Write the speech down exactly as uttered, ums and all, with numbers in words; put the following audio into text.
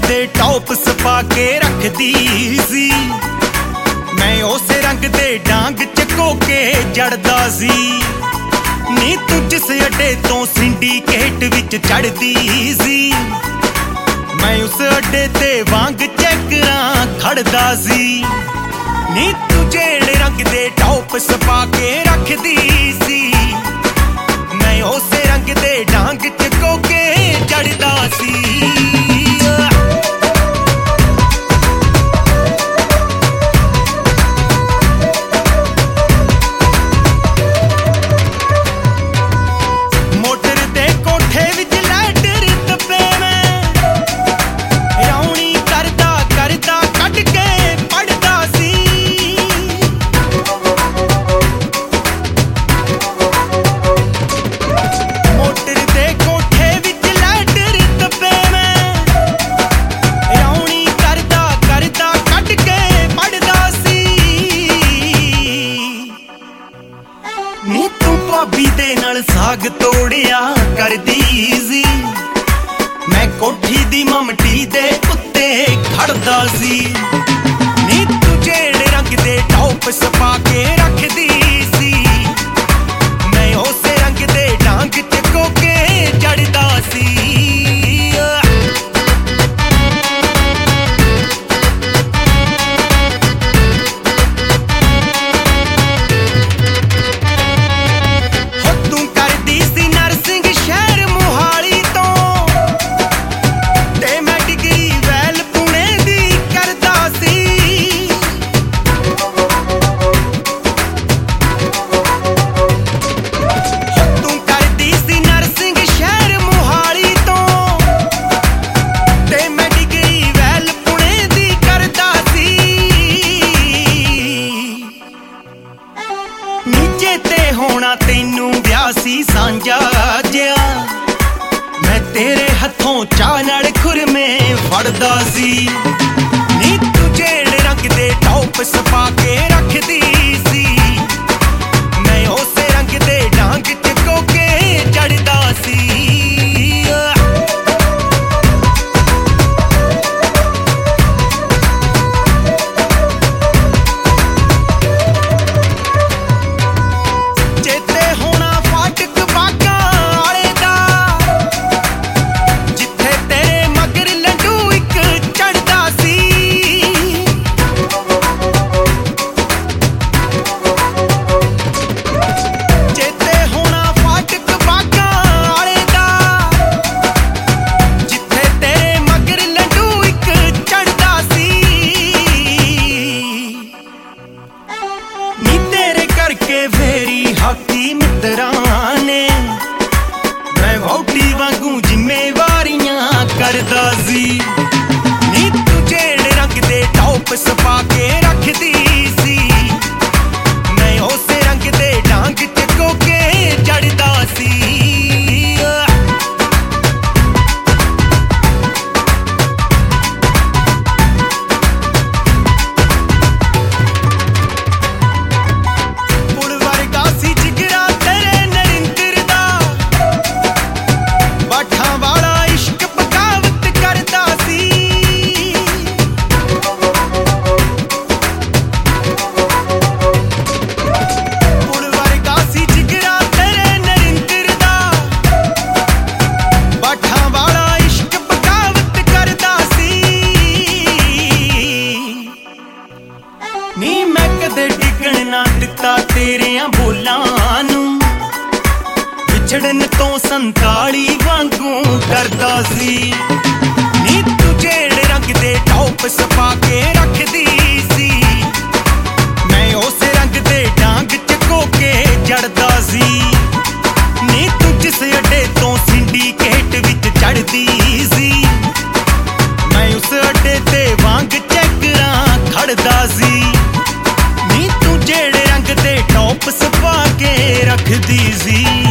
दे tops पा के रखदी सी। मैं उस रंग दे डांग चको के जड़दा सी। नी तू जिस अड्डे तो सिंडीकेट विच चढ़दी सी। मैं उस अड्डे ते वांग चैकरां खड़दा सी। नी तू जेड़े रंग दे टॉप्स पा के रखदी सी। मैं उस रंग दे डांग चको के चढ़दा सी। नी तू भाभी दे नाल साग तोड़िया करदी सी। मैं कोठी दी ममटी दे उत्ते खड़दा सी। नी तू जेड़े रंग दे टॉप्स पा के रखदी सी। मैं उस रंग दे डांग चको के चढ़दा सी। होना तेनू ब्यासी सांझा जिया। मैं तेरे हथों चाह नाल खुरमे फड़दा सी। नी तू जेड़े रंग दे टॉप्स पा के रखदी सी। मैं उस रंग दे डांग चको के चढ़दा सी। फेरी हाकी मित्रां ने मैं वोटी वांगू जिम्मेवारियां करदा सी। नी तू जेड़े रंग दे टॉप्स पा के रखदी सी। मैं उस रंग दे डांग चको के चढ़दा सी। नी मैं कदे डिगण ना दिता तेरियां बोलां नू। विछड़न तो संताली वांगू डरदा सी। नी तू जेड़े रंग दे टॉप्स पा के रखदी सी। मैं उस रंग दे डांग चको के चढ़दा सी। नी तू जिस अड्डे तो सिंडीकेट विच चढ़दी सी। मैं उस अड्डे ते वांग चैकरां खड़दा सी। नी तू जेड़े रंग दे टॉप्स पा के रखदी सी।